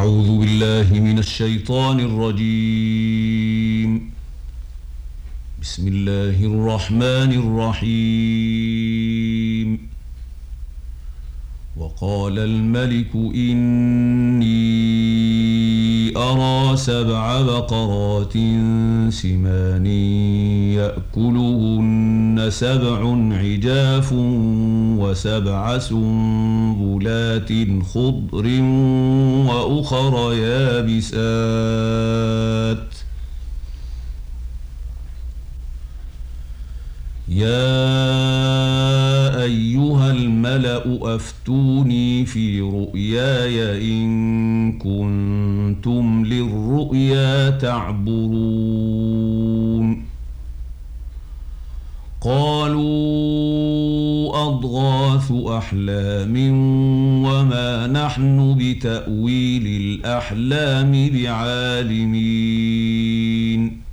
أعوذ بالله من الشيطان الرجيم. بسم الله الرحمن الرحيم. وقال الملك إني أرى 7 بقرات سمان يأكلهن 7 عجاف و7 سنبلات خضر وأخر يابسات يا أيها الملأ أفتوني في رؤياي إن كنتم للرؤيا تعبرون. قالوا أضغاث أحلام وما نحن بتأويل الأحلام بعالمين.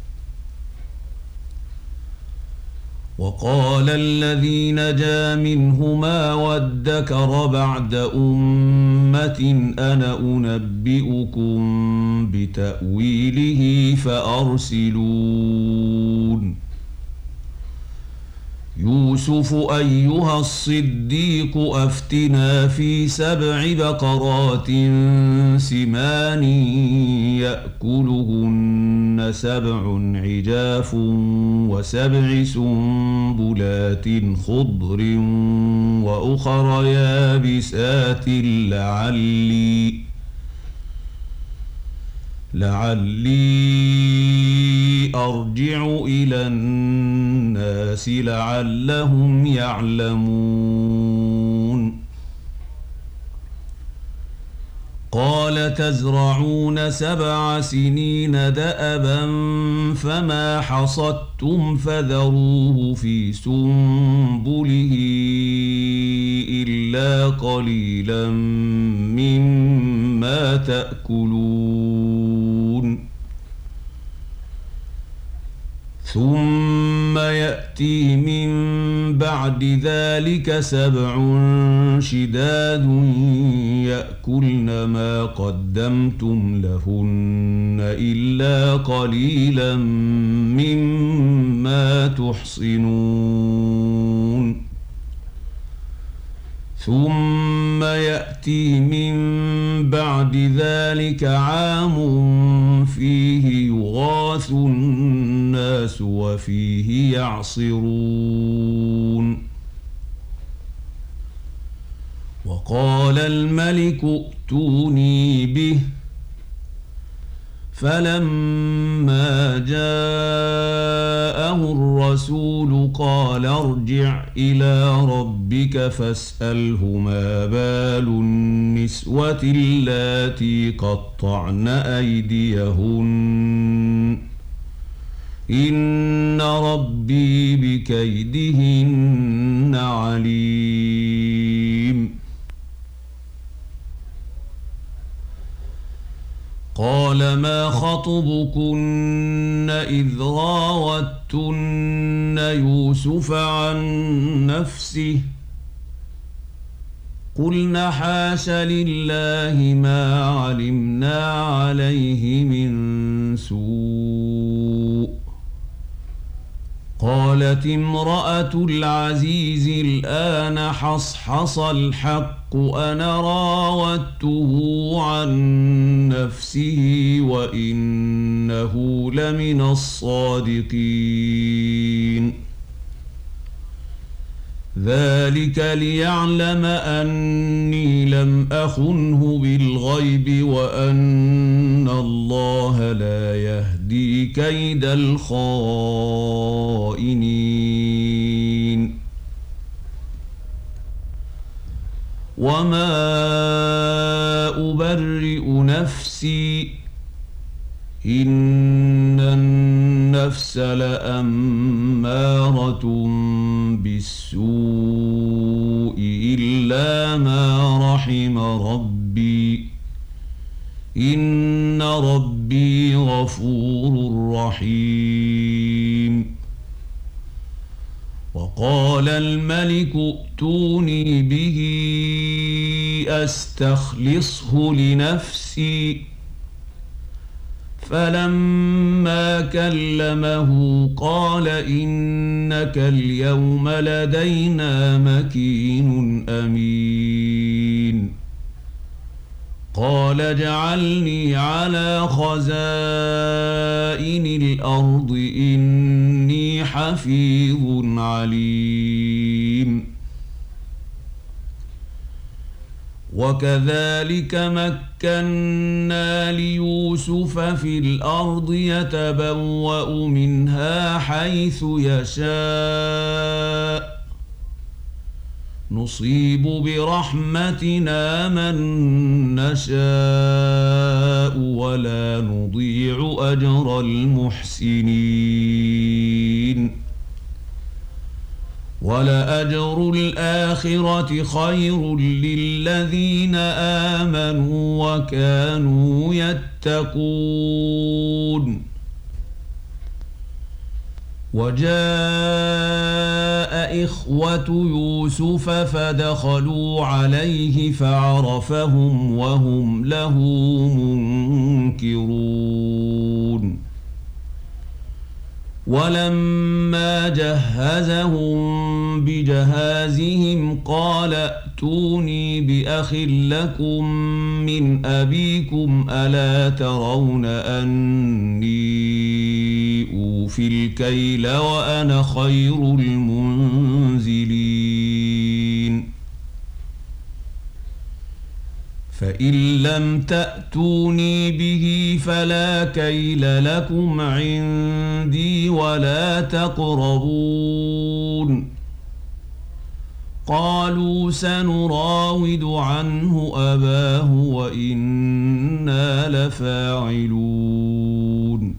وقال الذي نجا منهما وادكر بعد أمة أنا أنبئكم بتأويله فأرسلون. يوسف أيها الصديق أفتنا في 7 بقرات سمان يأكلهن 7 عجاف و7 سنبلات خضر وأخر يابسات لعلي أرجع إلى الناس لعلهم يعلمون. قال تزرعون 7 سنين دأبا فما حصدتم فذروه في سنبله إلا قليلا مما تأكلون. ثم يأتي من بعد ذلك 7 شداد يأكلن ما قدمتم لهن إلا قليلا مما تحصنون. ثم يأتي من بعد ذلك عام فيه يغاث الناس وفيه يعصرون. وقال الملك ائتوني به فلما جاءه الرسول قال ارجع إلى ربك فاسأله ما بال النسوة اللاتي قطعن أيديهن إن ربي بكيدهن عليم. قال ما خطبكن إذ راوتن يوسف عن نفسه قلن حاش لله ما علمنا عليه من سوء. قالت امرأة العزيز الآن حصحص الحق أنا راودته عن نفسه وإنه لمن الصادقين. ذلك ليعلم أني لم أخنه بالغيب وأن الله لا يهدي كيد الخائنين. وما أبرئ نفسي إن النفس لأمارة بالسوء إلا ما رحم ربي إن ربي غفور رحيم. وقال الملك ائتوني به أستخلصه لنفسي فلما كلمه قال إنك اليوم لدينا مكين أمين قال اجعلني على خزائن الأرض إني حفيظ عليم وكذلك مكنا ليوسف في الأرض يتبوأ منها حيث يشاء نصيب برحمتنا من نشاء ولا نضيع أجر المحسنين ولأجر الآخرة خير للذين آمنوا وكانوا يتقون وجاء إخوة يوسف فدخلوا عليه فعرفهم وهم له منكرون ولما جهزهم بجهازهم قال ائتوني بأخ لكم من أبيكم ألا ترون أني أوفي الكيل وأنا خير المنزلين فإن لم تأتوني به فلا كيل لكم عندي ولا تقربون قالوا سنراود عنه أباه وإنا لفاعلون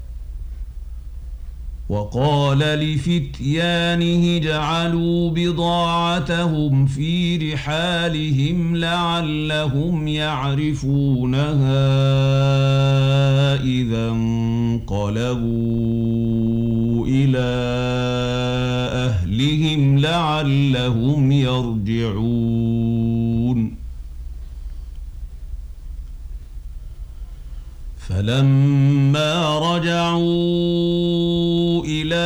وقال لفتيانه اجعلوا بضاعتهم في رحالهم لعلهم يعرفونها إذا انقلبوا إلى أهلهم لعلهم يرجعون فلما رجعوا إلى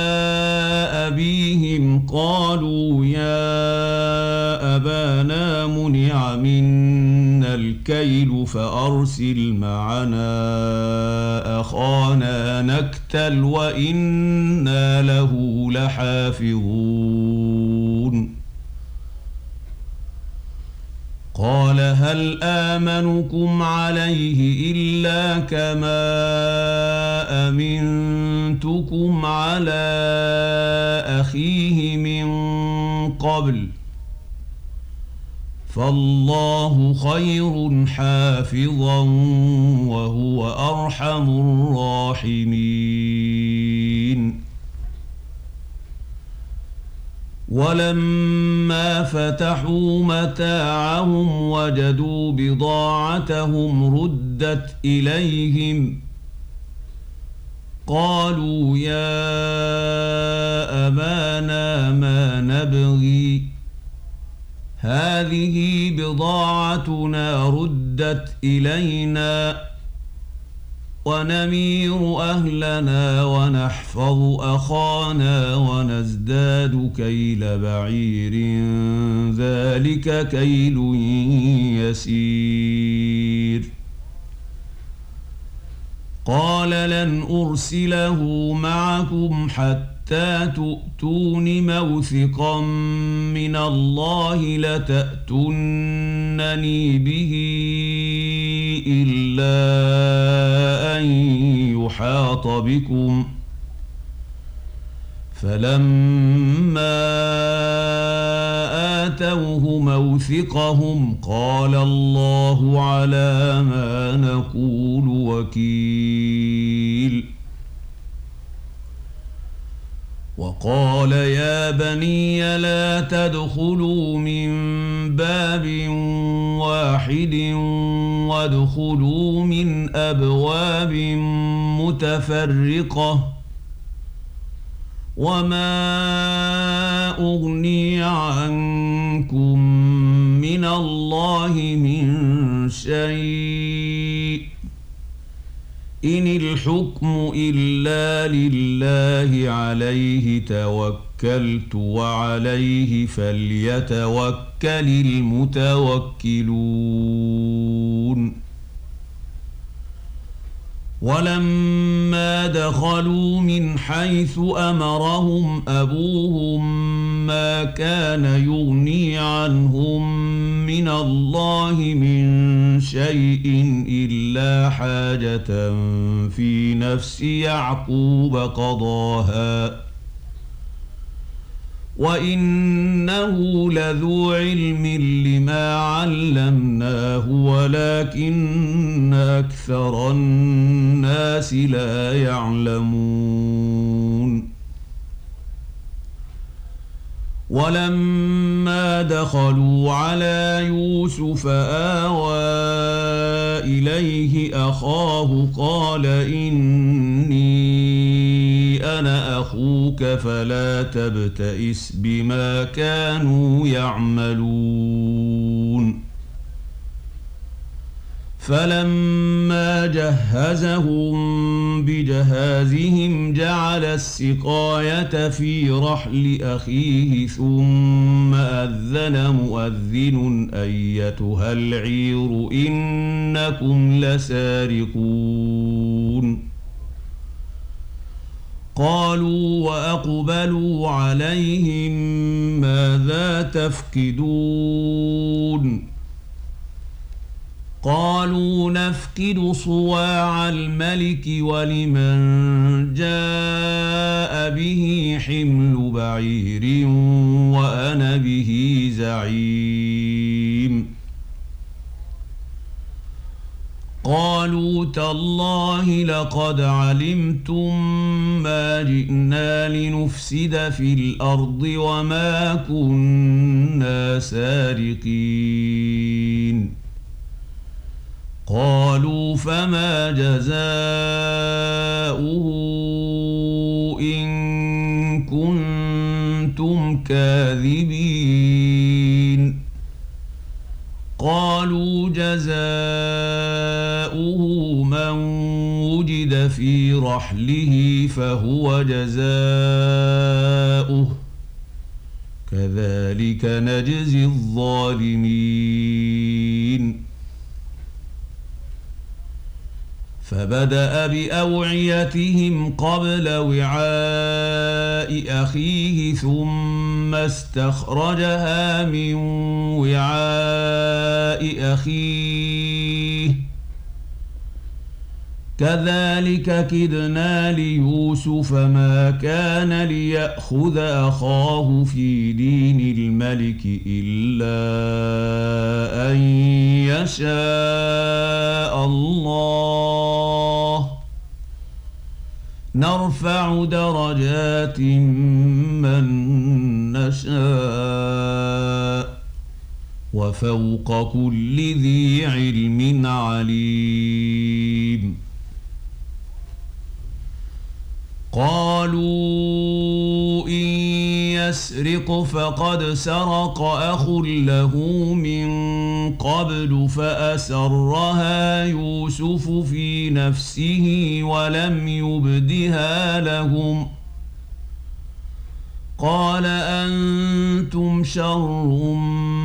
أبيهم قالوا يا أبانا منع منا الكيل فأرسل معنا أخانا نكتل وإنا له لحافظون قال هل آمنكم عليه إلا كما أمنتكم على أخيه من قبل فالله خير حافظا وهو أرحم الراحمين ولما فتحوا متاعهم وجدوا بضاعتهم ردت إليهم قالوا يا أبانا ما نبغي هذه بضاعتنا ردت إلينا ونمير أهلنا ونحفظ أخانا ونزداد كيل بعير ذلك كيل يسير قال لن أرسله معكم حتى تؤتون موثقا من الله لتأتونني به إلا أن يحاط بكم فلما آتوه موثقهم قال الله على ما نقول وكيل وقال يا بني لا تدخلوا من باب واحد وادخلوا من أبواب متفرقة وما أغني عنكم من الله من شيء إن الحكم إلا لله عليه توكلت وعليه فليتوكل المتوكلون ولما دخلوا من حيث أمرهم أبوهم ما كان يغني عنهم من الله من شيء إلا حاجة في نفس يعقوب قضاها وإنه لذو علم لما علمناه ولكن أكثر الناس لا يعلمون ولما دخلوا على يوسف آوى إليه أخاه قال إني أنا أخوك فلا تبتئس بما كانوا يعملون فلما جهزهم بجهازهم جعل السقاية في رحل أخيه ثم أذن مؤذن أيتها العير إنكم لسارقون قالوا وأقبلوا عليهم ماذا تفقدون قالوا نفقد صواع الملك ولمن جاء به حمل بعير وأنا به زعيم قالوا تالله لقد علمتم ما جئنا لنفسد في الأرض وما كنا سارقين قالوا فما جزاؤه إن كنتم كاذبين قالوا جزاؤه من وجد في رحله فهو جزاؤه كذلك نجزي الظالمين فبدأ بأوعيتهم قبل وعاء أخيه ثم استخرجها من وعاء أخيه كذلك كدنا ليوسف ما كان ليأخذ أخاه في دين الملك إلا أن يشاء الله نرفع درجات من نشاء وفوق كل ذي علم عليم قالوا إن يسرق فقد سرق أخ له من قبل فأسرها يوسف في نفسه ولم يبدها لهم قال أنتم شر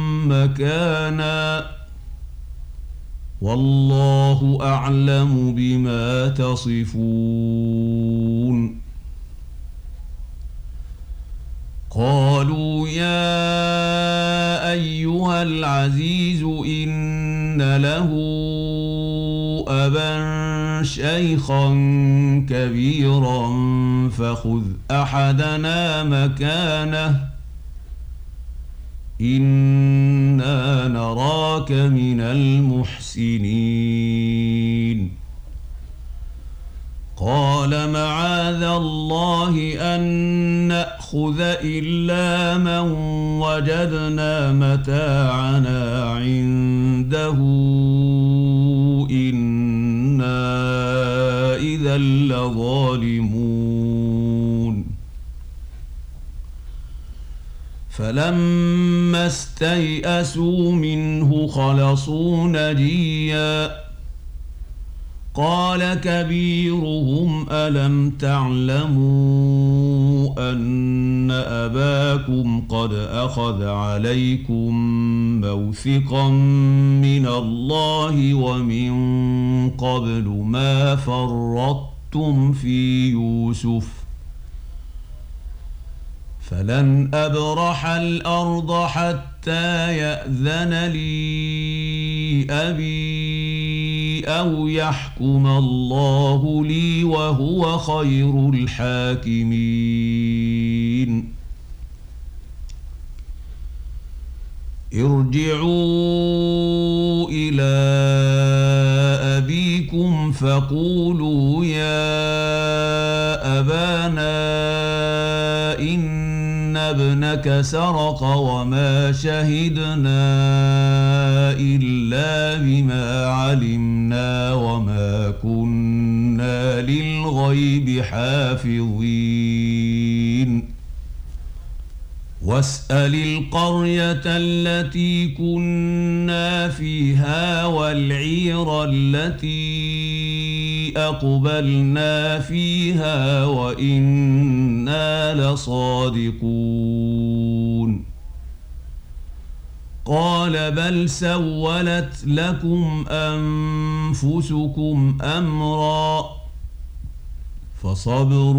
مكانا والله أعلم بما تصفون قالوا يا أيها العزيز إن له أبا شيخا كبيرا فخذ أحدنا مكانه إنا نراك من المحسنين قال معاذ الله أن نأخذ إلا من وجدنا متاعنا عنده إنا إذا لظالمون فلما استيئسوا منه خلصوا نجيا قال كبيرهم ألم تعلموا أن أباكم قد أخذ عليكم موثقا من الله ومن قبل ما فرطتم في يوسف فلن أبرح الأرض حتى يأذن لي أبي أو يحكم الله لي وهو خير الحاكمين ارجعوا إلى أبيكم فقولوا يا أبانا إن ابنك سرق وما شهدنا إلا بما علمنا وما كنا للغيب حافظين واسأل القرية التي كنا فيها والعير التي أقبلنا فيها وإنا لصادقون قال بل سولت لكم أنفسكم أمرا فصبر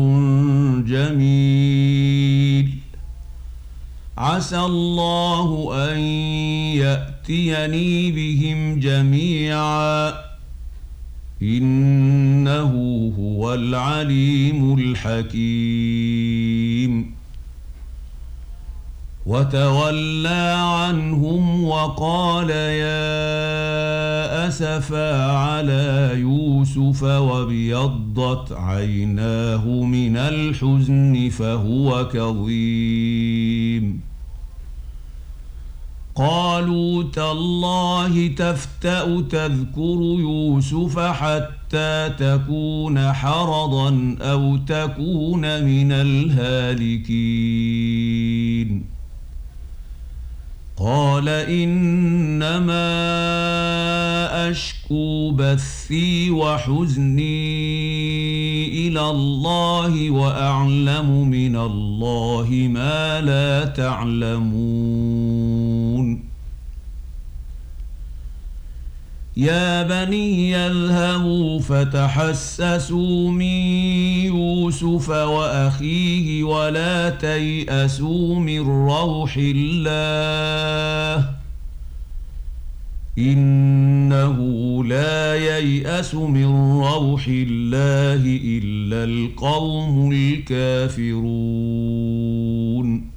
جميل عسى الله أن يأتيني بهم جميعا إنه هو العليم الحكيم وتولى عنهم وقال يا أسفا على يوسف وابيضت عيناه من الحزن فهو كظيم قالوا تالله تفتأ تذكر يوسف حتى تكون حرضا أو تكون من الهالكين قال إنما أشكو بثي وحزني إلى الله وأعلم من الله ما لا تعلمون يا بني اذهبوا فتحسسوا من يوسف وأخيه ولا تيأسوا من روح الله إنه لا ييأس من روح الله إلا القوم الكافرون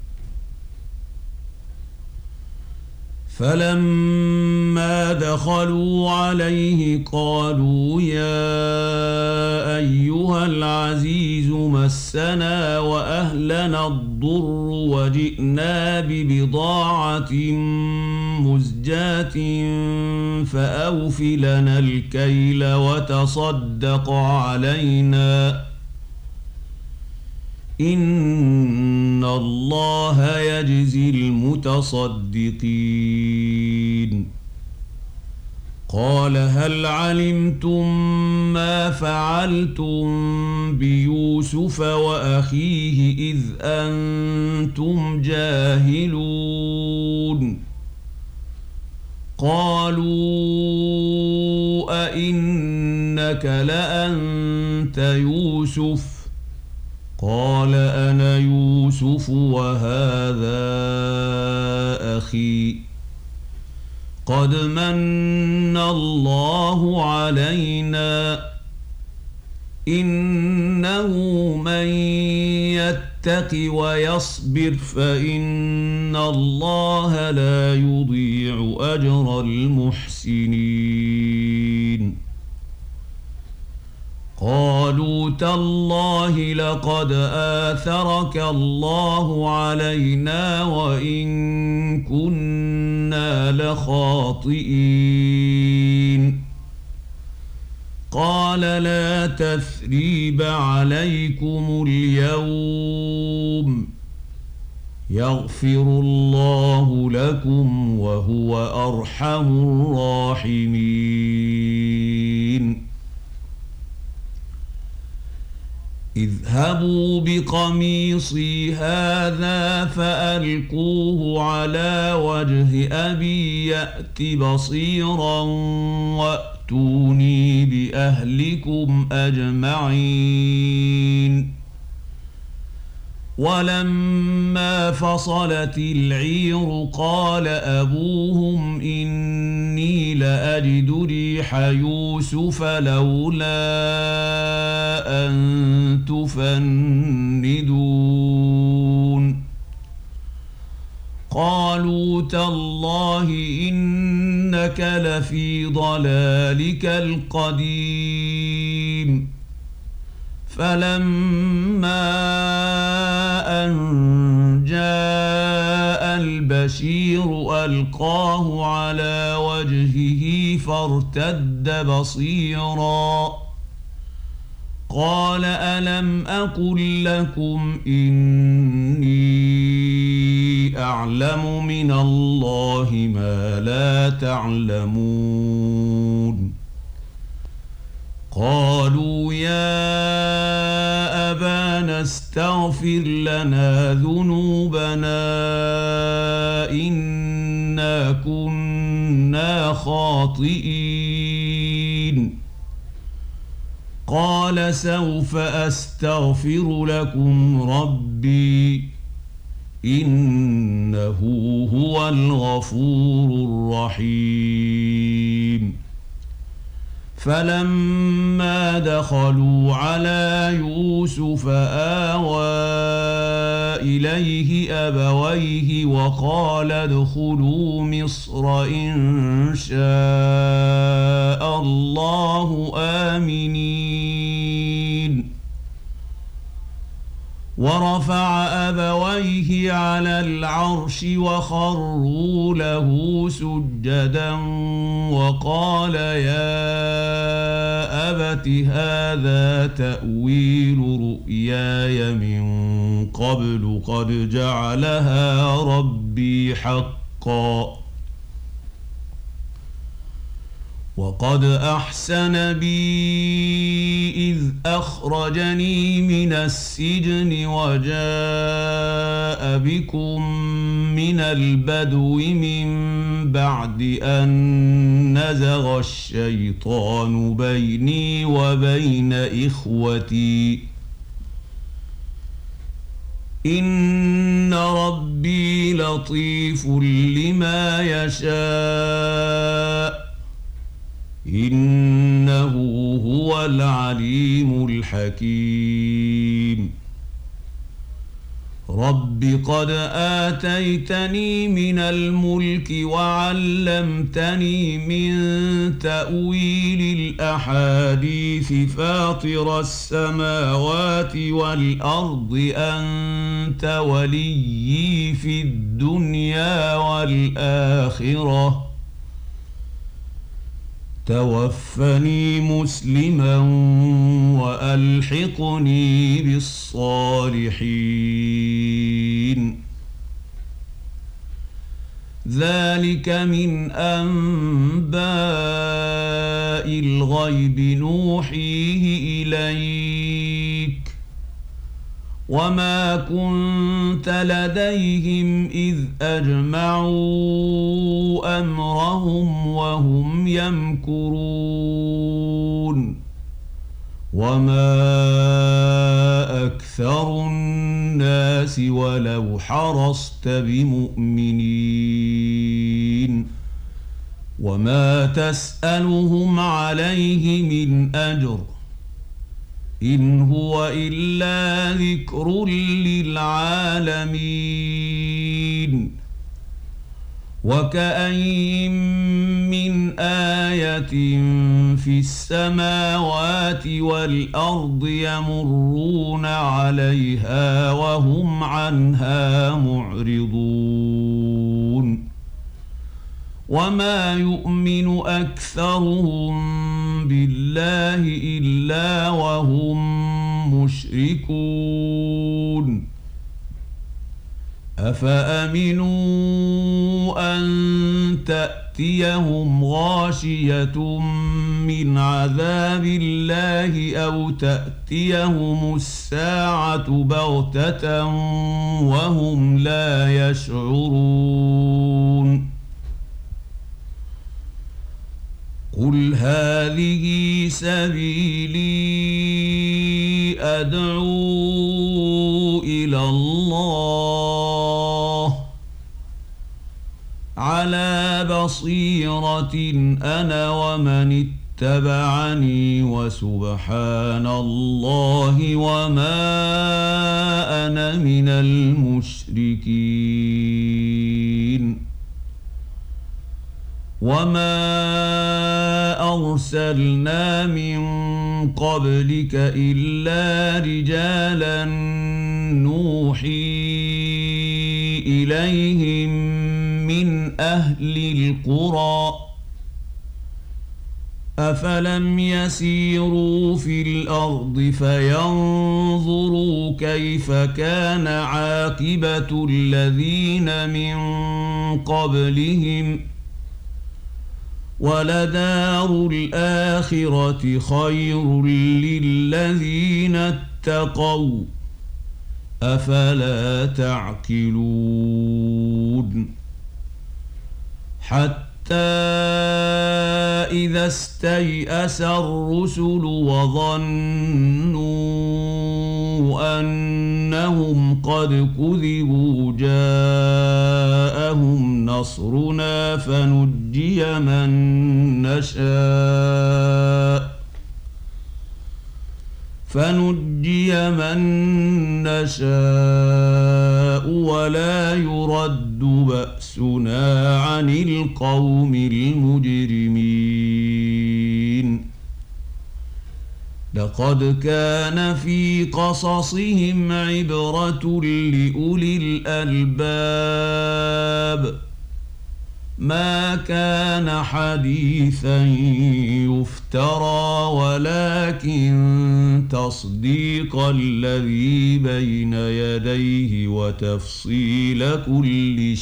فلما دخلوا عليه قالوا يا أيها العزيز مسنا وأهلنا الضر وجئنا ببضاعة مزجاة فأوف لنا الكيل وتصدق علينا إن الله يجزي المتصدقين قال هل علمتم ما فعلتم بيوسف وأخيه إذ أنتم جاهلون قالوا أئنك لأنت يوسف قال أنا يوسف وهذا أخي قد من الله علينا إنه من يتق ويصبر فإن الله لا يضيع أجر المحسنين قالوا تالله لقد آثرك الله علينا وإن كنا لخاطئين قال لا تثريب عليكم اليوم يغفر الله لكم وهو أرحم الراحمين اذهبوا بقميصي هذا فألقوه على وجه أبي يأت بصيرا وأتوني بأهلكم أجمعين ولما فصلت العير قال أبوهم إني لأجد ريح يوسف لولا أن تفندون قالوا تالله إنك لفي ضلالك القديم فلما أن جاء البشير ألقاه على وجهه فارتد بصيرا قال ألم أقل لكم إني أعلم من الله ما لا تعلمون قالوا يا أبانا استغفر لنا ذنوبنا إنا كنا خاطئين قال سوف أستغفر لكم ربي إنه هو الغفور الرحيم فلما دخلوا على يوسف آوى إليه أبويه وقال ادخلوا مصر إن شاء الله آمنين ورفع أبويه على العرش وخروا له سجدا وقال يا أبت هذا تأويل رؤياي من قبل قد جعلها ربي حقا وقد أحسن بي إذ أخرجني من السجن وجاء بكم من البدو من بعد أن نزغ الشيطان بيني وبين إخوتي إن ربي لطيف لما يشاء إنه هو العليم الحكيم رب قد آتيتني من الملك وعلمتني من تأويل الأحاديث فاطر السماوات والأرض أنت وليي في الدنيا والآخرة توفني مسلما وألحقني بالصالحين ذلك من أنباء الغيب نوحيه إليك وما كنت لديهم إذ أجمعوا أمرهم وهم يمكرون وما أكثر الناس ولو حرصت بمؤمنين وما تسألهم عليه من أجر إن هو إلا ذكر للعالمين وكأين من آية في السماوات والأرض يمرون عليها وهم عنها معرضون وما يؤمن أكثرهم بالله إلا وهم مشركون أفأمنوا أن تأتيهم غاشية من عذاب الله أو تأتيهم الساعة بغتة وهم لا يشعرون قل هذه سبيلي أدعو إلى الله على بصيرة أنا ومن اتبعني وسبحان الله وما أنا من المشركين وما أرسلنا من قبلك إلا رجالا نوحي إليهم من أهل القرى أفلم يسيروا في الأرض فينظروا كيف كان عاقبة الذين من قبلهم ولدار الآخرة خير للذين اتقوا أفلا تعقلون حتى إذا استيأس الرسل وظنوا أنهم قد كذبوا جاءهم نصرنا فنجي من نشاء ولا يرد بأسنا عن القوم المجرمين لقد كان في قصصهم عبرة لأولي الألباب ما كان حديثا يفترى ولكن تصديق الذي بين يديه وتفصيل كل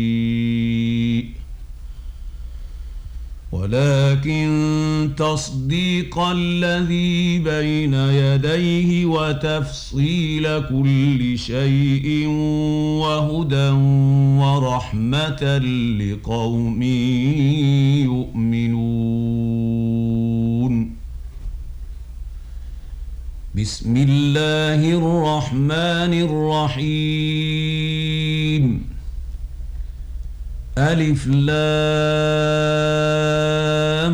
شيء وهدى ورحمة لقوم يؤمنون بسم الله الرحمن الرحيم ألف لام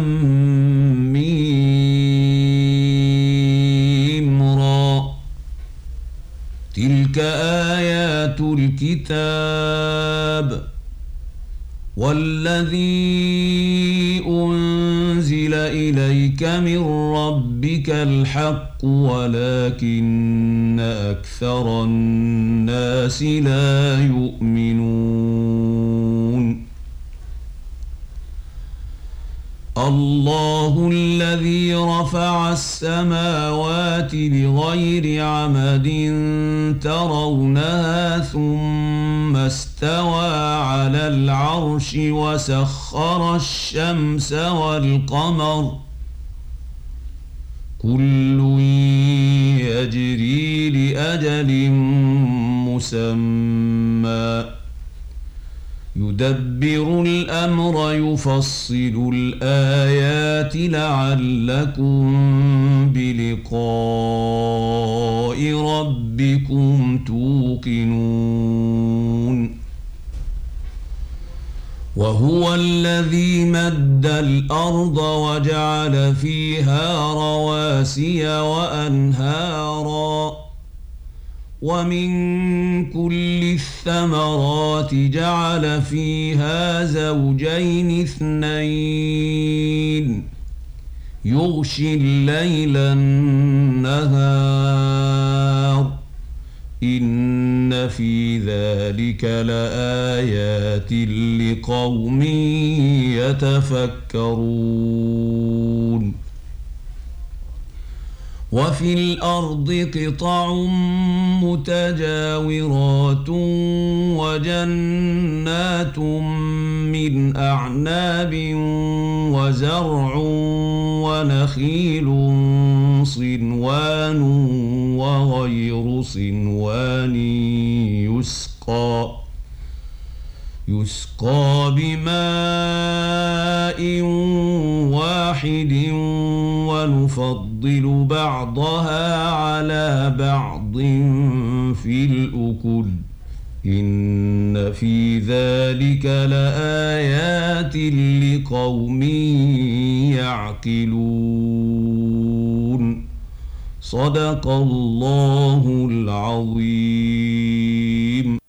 ميم را تلك آيات الكتاب والذي أنزل إليك من ربك الحق ولكن أكثر الناس لا يؤمنون الله الذي رفع السماوات بغير عمد ترونها ثم استوى على العرش وسخر الشمس والقمر كل يجري لأجل مسمى يدبر الأمر يفصل الآيات لعلكم بلقاء ربكم توقنون وهو الذي مد الأرض وجعل فيها رواسي وأنهارا ومن كل الثمرات جعل فيها زوجين اثنين يغشي الليل النهار إن في ذلك لآيات لقوم يتفكرون وفي الأرض قطع متجاورات وجنات من أعناب وزرع ونخيل صنوان وغير صنوان يسقى بماء واحد ونفضل بعضها على بعض في الأكل إن في ذلك لآيات لقوم يعقلون صدق الله العظيم.